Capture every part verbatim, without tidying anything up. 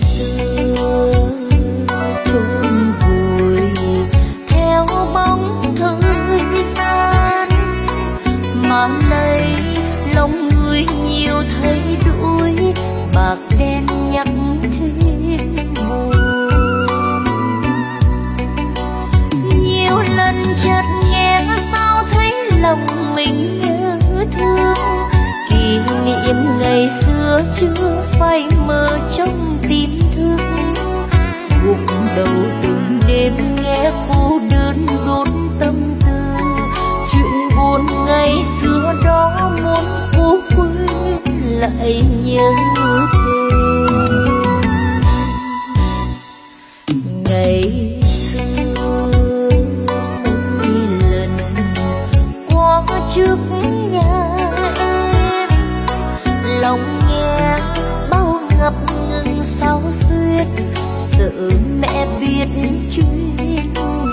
xưa trôi vùi theo bóng thời gian, mà lấy lòng người nhiều thấy đuối bạc đen nhắc thêm buồn. Nhiều lần chợt nghe sao thấy lòng mình nhớ thương, kỷ niệm ngày xưa chưa phai mờ trong tim thức. Gục đầu từng đêm nghe cô đơn đốn tâm tư, chuyện buồn ngày xưa đó muốn cô quên lại nhớ thêm. Ngày xưa mỗi lần qua trước nhà em, lòng nghe bao ngập ngừng sao xuyết, sợ mẹ biết chuyện mình.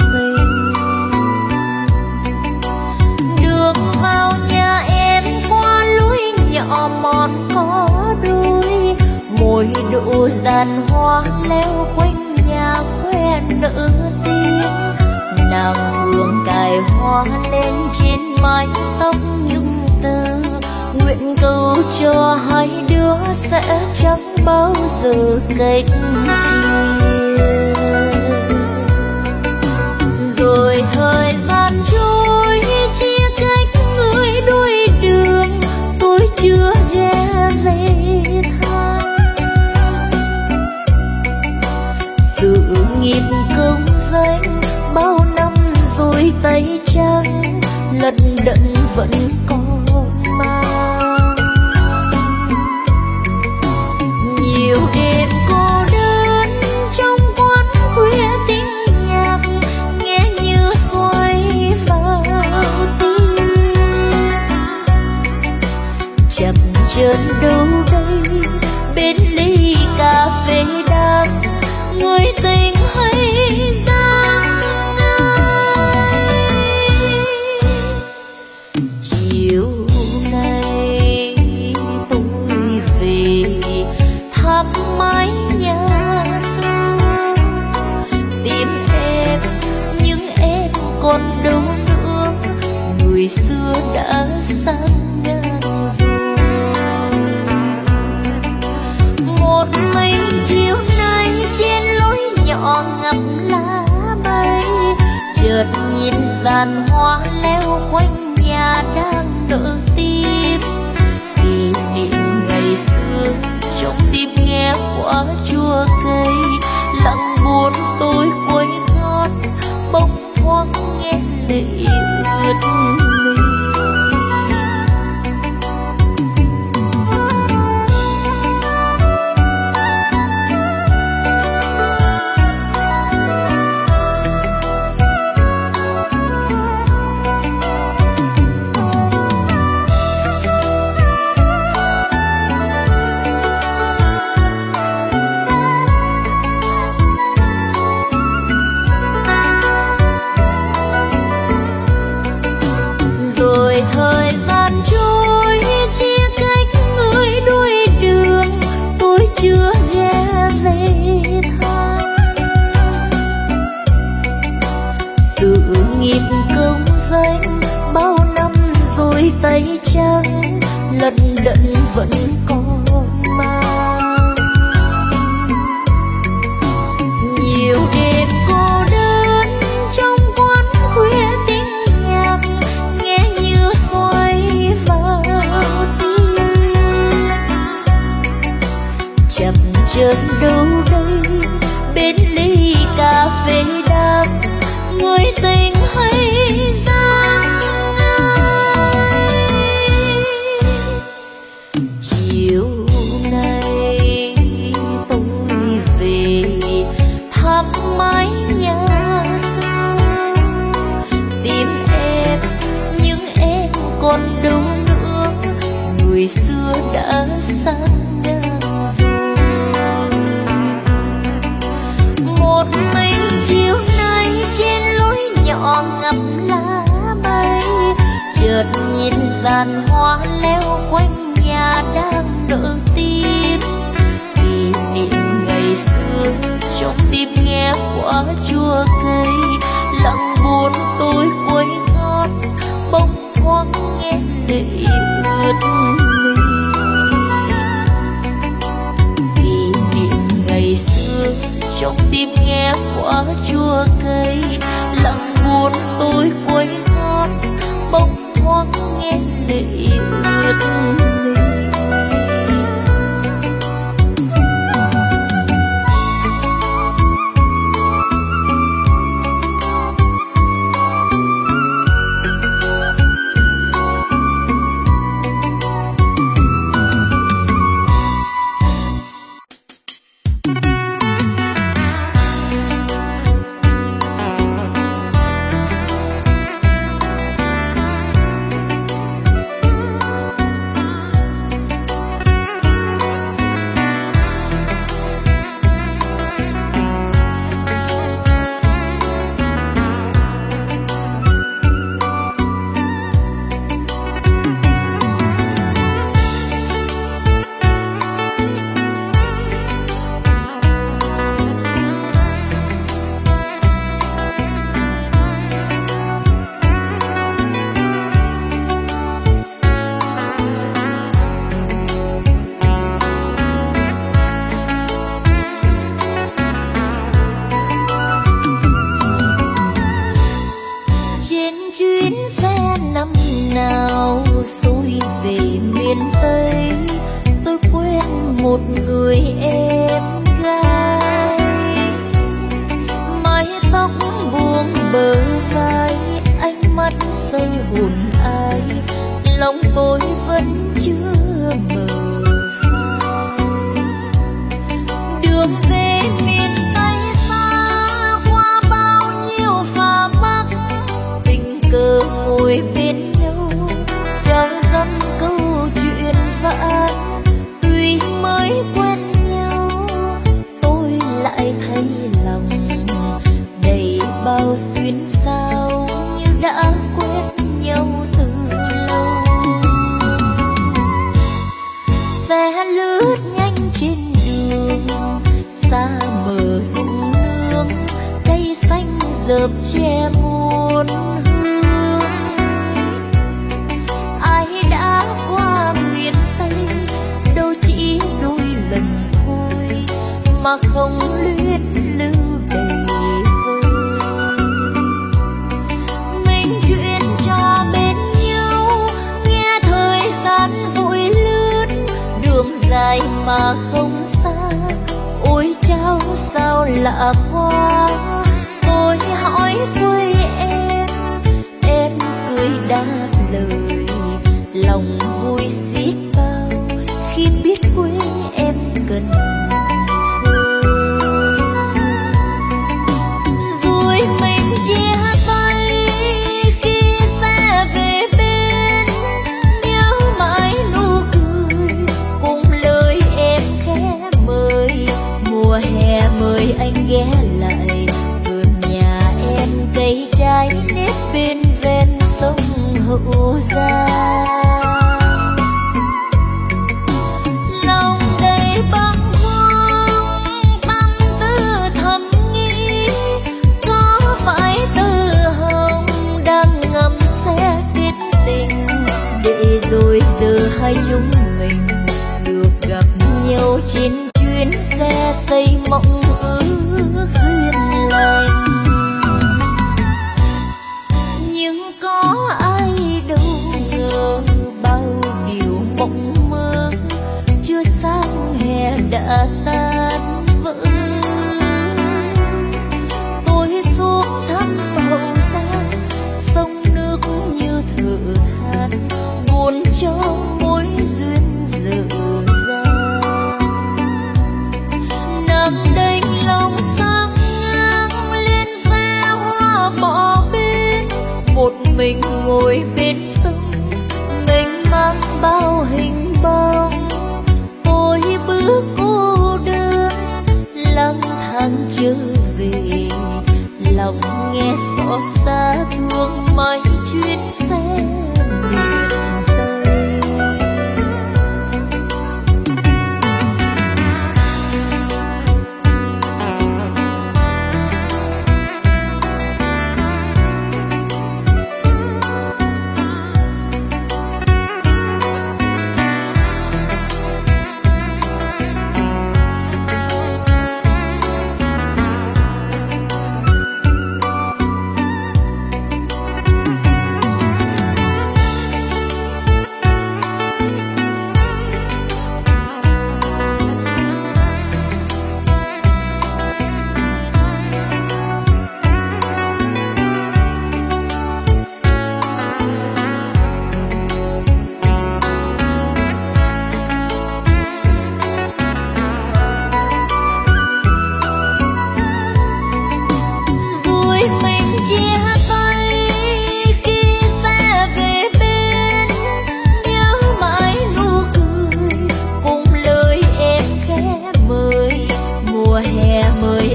Đường vào nhà em qua lối nhỏ mòn có đôi, môi độ giàn hoa leo quanh nhà khoe nở tiếng. Nàng hương cài hoa lên trên mái tóc nhung tơ, nguyện cầu cho hai đứa sẽ chẳng bao giờ cách chia. Rồi thời gian trôi chia cách người đôi đường, tôi chưa ghé về thăm. Sự nghiệp công danh bao năm rồi tay trắng, lận đận vẫn còn mang. Nhiều đêm cô đơn trong quán khuya tiếng nhạc, nghe như xoay vào tim. Chậm chân đâu đây bên ly cà phê đắng, người tình hay giang ai. Chiều nay tôi về thăm mái nhà xưa, tìm em nhưng em còn đâu nữa, người xưa đã sang ngang rồi. Một mình chiều nay trên lối nhỏ ngập lá bay, chợt nhìn dàn hoa leo quanh nhà đang nở tim. Kỷ niệm ngày xưa trong tim nghe quá chua cay, lặng buồn tôi quay gót bỗng thoáng nghe lệ ướt mi. Rồi thời gian trôi chia cách người đôi đường, tôi chưa ghé về thăm. Sự nghiệp công danh bao năm rồi tay trắng, lận đận vẫn còn mang. Nhiều đêm cô đơn trong quán khuya tiếng nhạc, nghe như xoay vào tim. Chậm chân đâu đây bên ly cà phê đắng, người tình hay giang ai. Chiều nay tôi về thăm mái nhà xưa, tìm em nhưng em còn đâu nữa, người xưa đã sang ngang rồi. Một mình chiều nay trên lối nhỏ ngập lá bay, chợt nhìn dàn hoa leo quanh nhà đang nở tim. Kỷ niệm ngày xưa quả chua cay, lặng buồn tôi quay ngót bóng thoáng nghe lệ ướt mi. Kỷ niệm ngày xưa trong tim nghe quả chua cay, lặng buồn tôi quay ngót bóng thoáng nghe lệ ướt mi.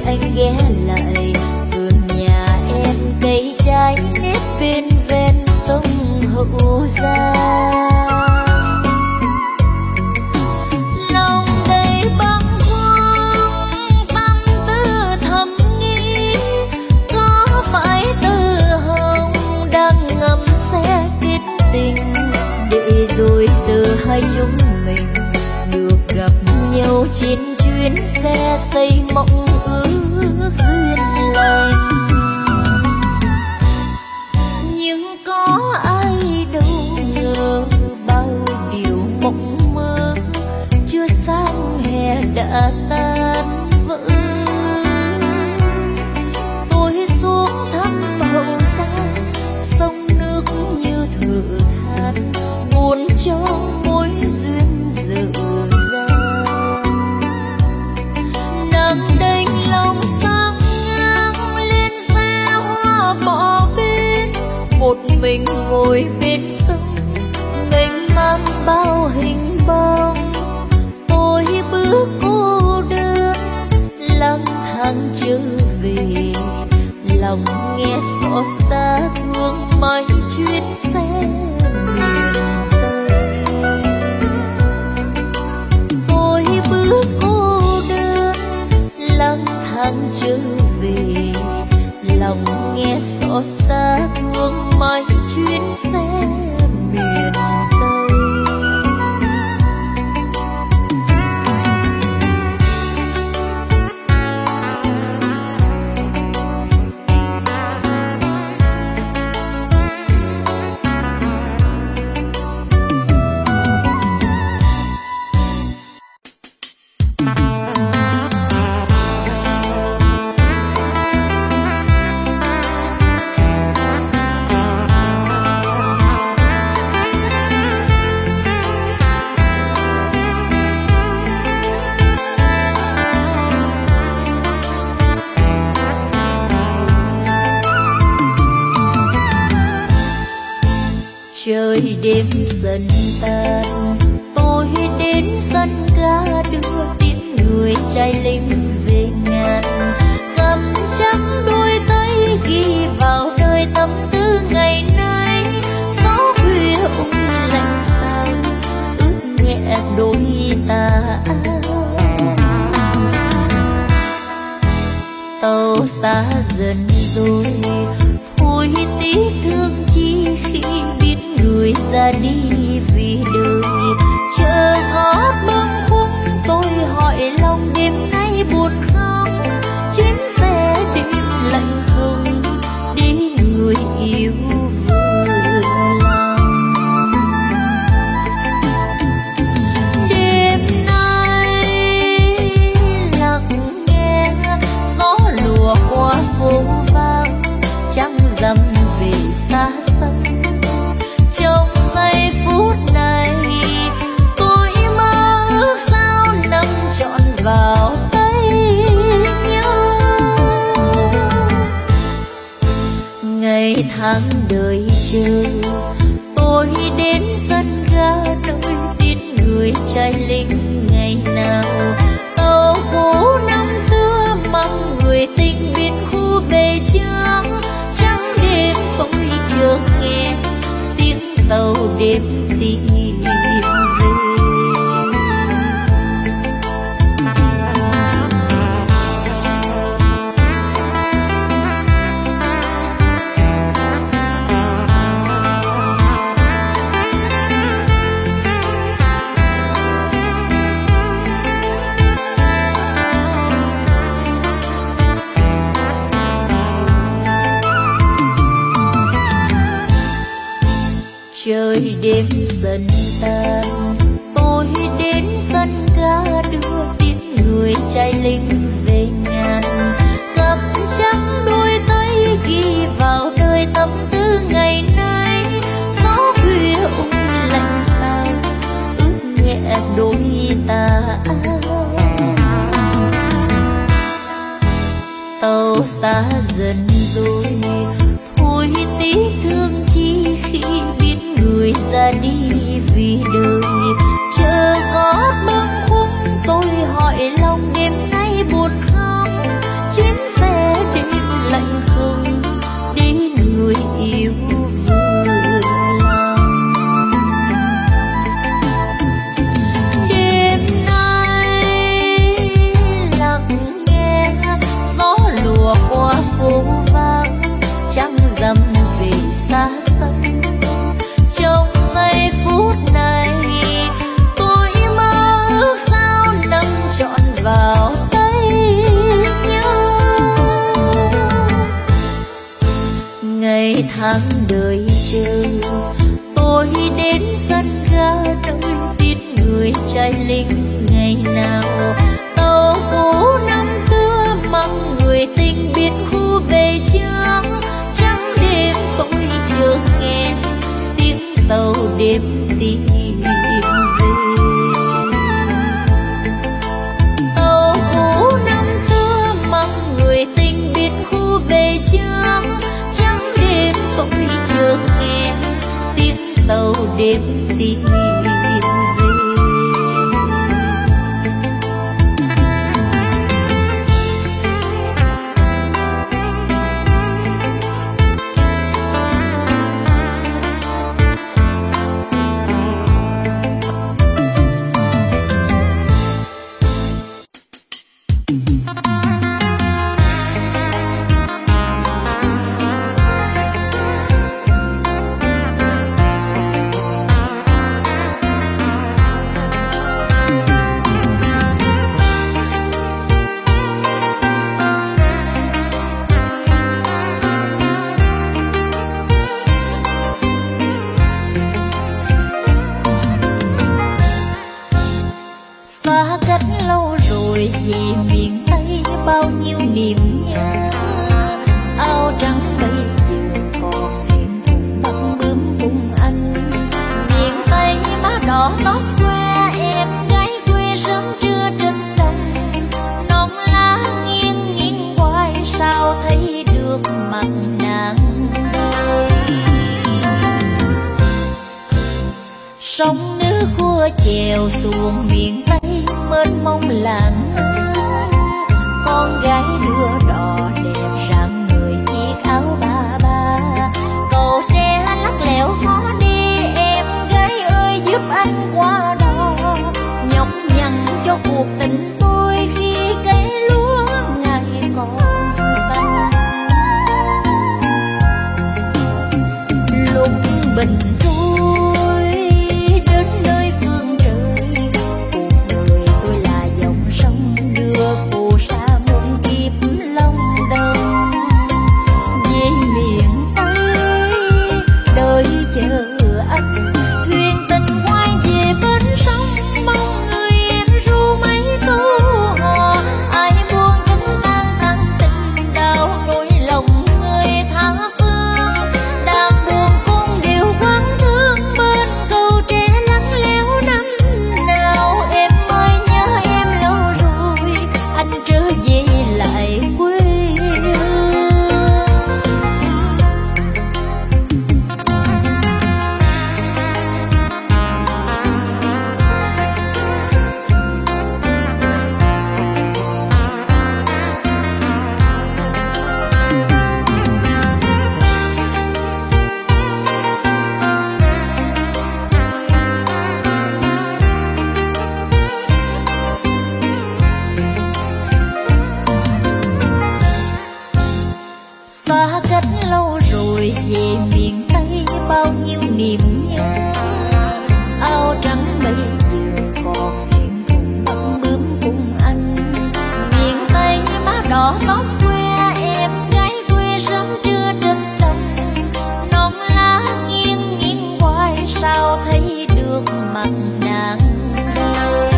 anh ghé lại vườn nhà em, cây trái nếp bên ven sông Hậu Giang. Lòng đầy bâng khuâng tâm tư thầm nghĩ, có phải tơ hồng đang ngầm sẽ kết tình, để rồi giờ hai chúng mình được gặp nhau trên chuyến xe xây mộng ước duyên lành. Nhưng có ai đâu ngờ bao điều mộng mơ chưa sang hè đã tan vỡ. Tôi xuống thăm Hậu Giang, sông nước như thở than, buồn cho mối duyên dở dang. Nắng đênh lòng sang ngang lên xe hoa bỏ bên, một mình ngồi bên sông mênh mang bao hình bóng. Tôi bước cô đơn lang thang trở về, lòng nghe xót xa thương mãi chuyến xe miền Tây. Tôi bước cô đơn lang thang trở về, lòng nghe xót xa thương mãi chuyến xe miền Tây. Trời đêm dần tan, tôi đến sân ga đưa tin người trai lính về ngàn. Cầm chắc đôi tay ghi vào đời tâm tư ngày nay, gió khuya ung lạnh sao ướt nhẹ đôi tà áo. Tàu xa dần rồi thôi tiếc thương chi khi biết người ra đi vì đời. Chờ ngó bâng khuâng tôi hỏi lòng đêm nay buồn không, chuyến xe đêm lạnh không đi người yêu vừa lòng. Đêm nay lặng nghe gió lùa qua phố vang, trăng rằm về xa xăm. Trong giây phút này tôi mơ ước sao nằm trọn vào tay nhau. Ngày tháng đời chờ tôi đến sân ga nơi tin người trai lính ngày nào. Tàu cũ năm xưa mang người tình biên khu về trước, trắng đêm tôi chờ nghe tiếng tàu đêm tìm về. Trời đêm dần tan, tôi đến sân ga đưa tin người trai lính về ngàn. Cầm chắc đôi tay ghi vào đời tâm tư ngày nay, gió khuya ung lạnh sao ướt nhẹ đôi tà áo. Tàu xa dần rồi thôi tiếc thương chi khi biết người ra đi vì đời. Chờ ngó bâng khuâng tôi hỏi lòng đêm nay buồn không, chuyến tháng đợi chờ. Tôi đến sân ga nơi tin người trai lính ngày nào. Tàu cũ năm xưa mang người tình biết khu về chưa. Trắng đêm tôi chờ nghe tiếng tàu đêm tìm về. Tàu cũ năm xưa mang người tình biết khu về chưa. Trắng đêm tôi chờ nghe tiếng tàu đêm tìm về. Xa cách lâu rồi về miền Tây bao nhiêu niềm nhớ. Áo trắng bây giờ còn thêm thùng bắt bướm cùng anh. Miền Tây má đỏ tóc que em gái quê sớm trưa trên đồng. Non lá nghiêng nghiêng hoài sao thấy được mặt nàng đời. Sông nước khua chèo xuồng miền Tây mênh mông làng. Con gái đưa đò đẹp rạng người chiếc áo ba ba. Cầu tre lắc lẻo khó đi em gái ơi giúp anh qua đò. Nhọc nhằn cho cuộc tình tôi khi cây lúa ngày còn xanh. Lúc bình xa cách lâu rồi về miền Tây bao nhiêu niềm nhớ. Áo trắng bây giờ còn thêm thùng bắt bướm cùng anh. Miền Tây má đỏ tóc que em gái quê sớm trưa trên đồng. Non lá nghiêng nghiêng hoài sao thấy được mặt nàng đời.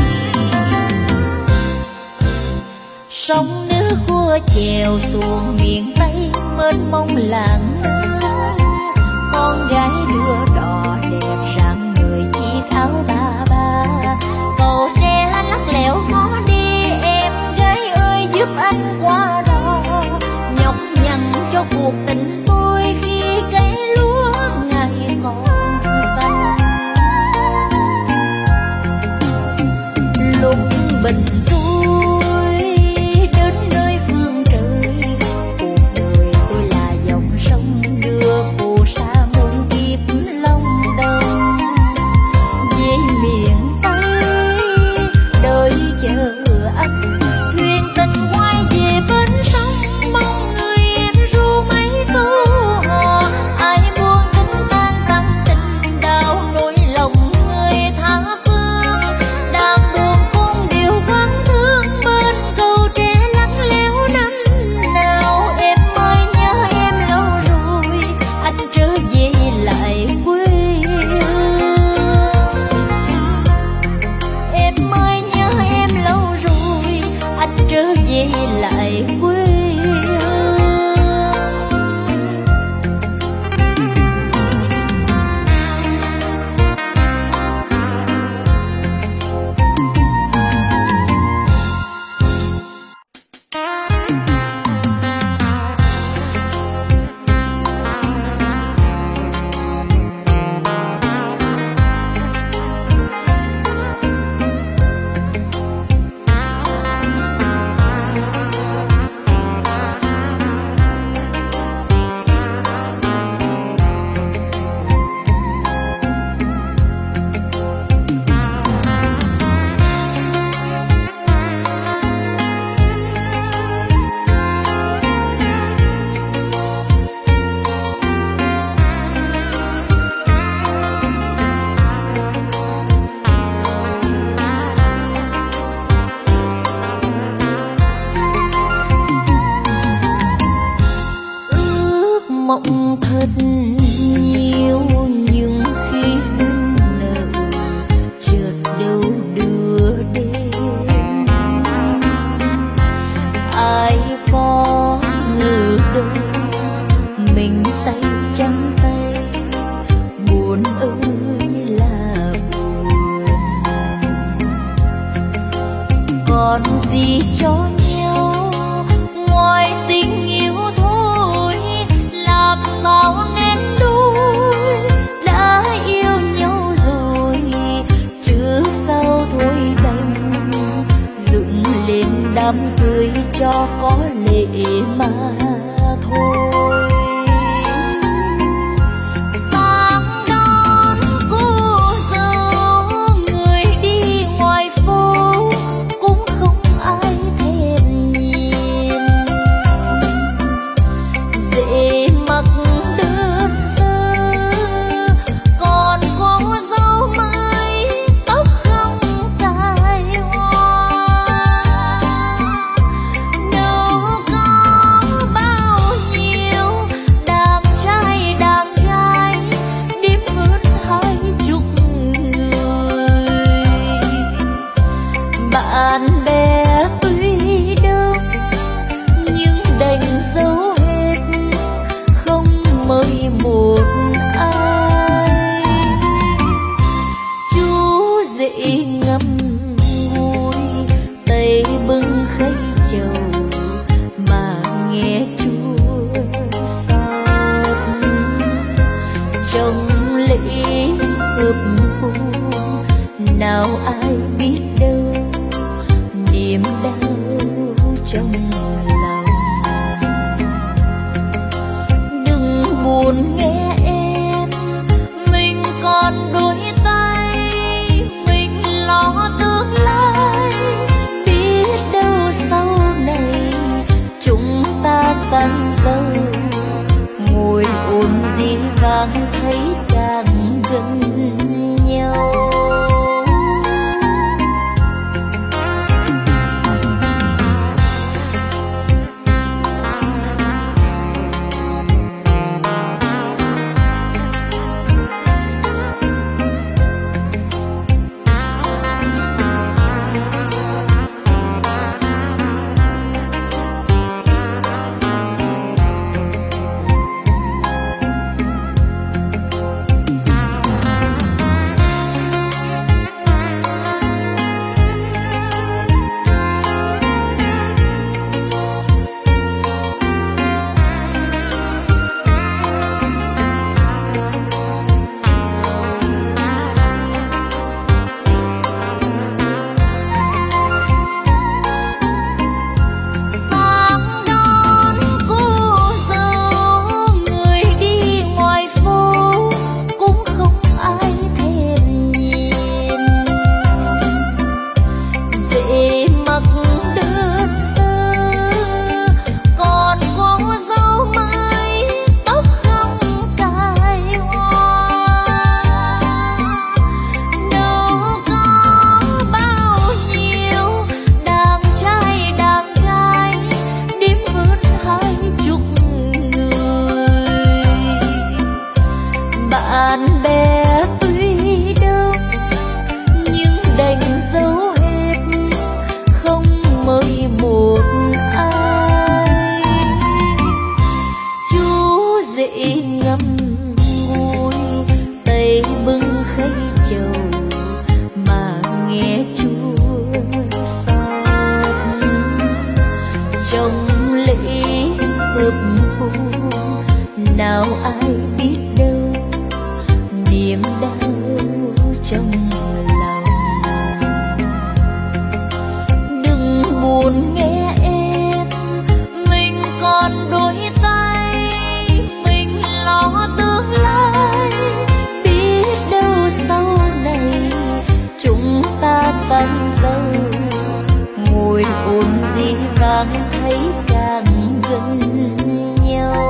Sông nước khua chèo xuồng miền Tây mênh mông làng. Con gái đưa đò đẹp rạng người chiếc áo ba ba. Cầu tre lắc lẻo khó đi em gái ơi giúp anh qua đò. Nhọc nhằn cho cuộc tình tôi khi cây lúa ngày còn xanh. Lúc bình thuyền tình quay về bến sông mong người em ru mấy câu về lại quê mộng thật nhiều nhưng khi dưng nợ chợt đâu đưa đến ai có ngờ đâu mình tay trắng tay buồn ơi là buồn còn gì cho nhau ngoài tình yêu làm sao nên đôi đã yêu nhau rồi chứ sao thôi đành dựng lên đám cưới cho có lệ mà thôi. Sáng đón cô dâu người đi ngoài phố cũng không ai thèm nhìn dễ mặc đơn sơ còn cô dâu mới tóc không cài hoa đâu có bao nhiêu đàn trai đàn gái đếm hơn hai chục người bạn bè tuy đông nhưng đành giấu mời một ai chú dễ ngâm ngùi tay bưng khay trầu mà nghe chua xót trong lễ hợp hôn nào ai biết đâu niềm đau trong buồn nghe em mình còn đôi tay mình lo tương lai biết đâu sau này chúng ta sang dâu ngồi ôn dĩ vãng thấy càng gần nhau. chồng lễ hợp hôn, nào ai biết đâu niềm đau trong lòng. Đừng buồn nghe em, mình còn đôi tay, mình lo tương lai. Biết đâu sau này chúng ta sang dâu, ngồi ôn dĩ vãng thấy càng gần nhau.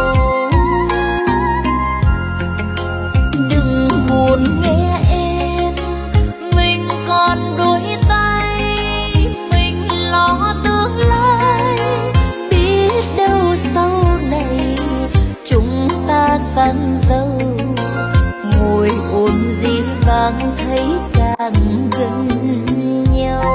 Đừng buồn nghe em, mình còn đôi tay, mình lo tương lai. Biết đâu sau này chúng ta sang dâu, ngồi ôn dĩ vãng thấy càng gần nhau.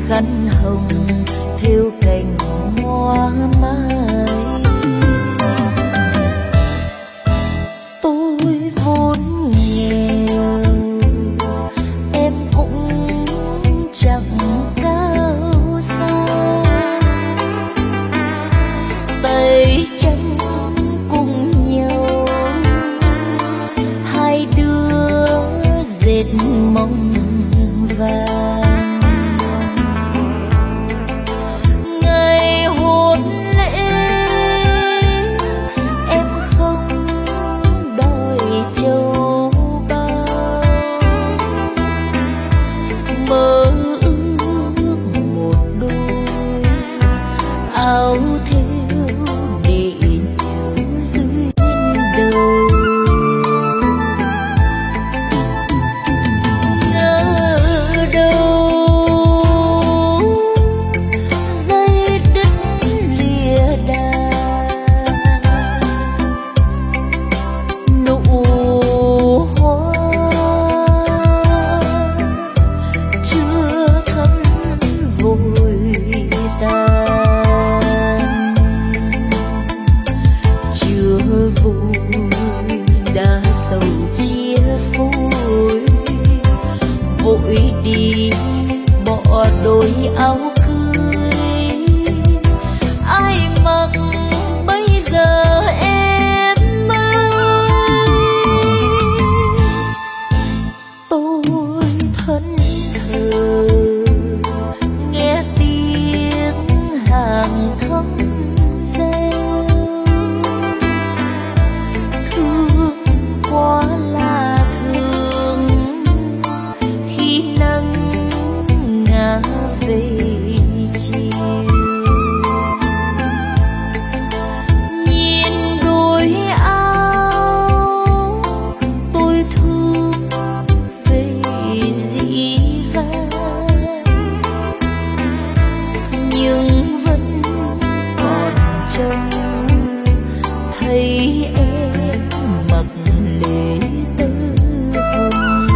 khăn hồng thêu cành hoa mai. Tôi vốn nghèo em cũng chẳng cao sang, tay chân cùng nhau hai đứa dệt mộng vàng. Ngày hôn lễ em không đòi châu báu, mơ ước một đôi áo thêu để nhớ dưới đầu. Ngỡ đâu dây đứt lìa đàn, nụ hoa chưa thắm vội tàn. Chưa vui đã sầu chia phôi, vội đi bỏ đôi áo cưới. Ai mặc bây giờ em ơi, tôi thân thờ nghe tiếng hàng thấm reo. Thương quá là thương khi nắng ngả về chiều. Nhìn đôi áo tôi thương về dĩ vãng, nhưng vẫn còn trông thấy em mặc lễ tơ hồng.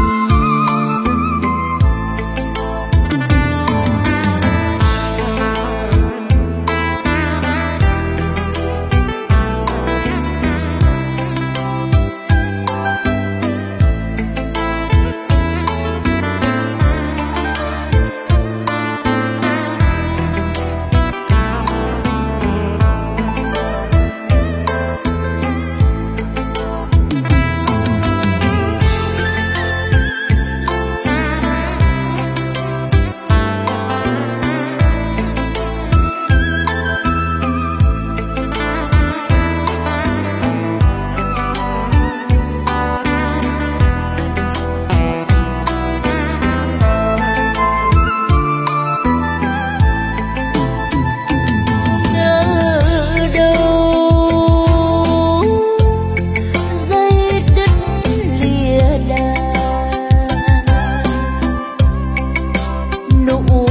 Nụ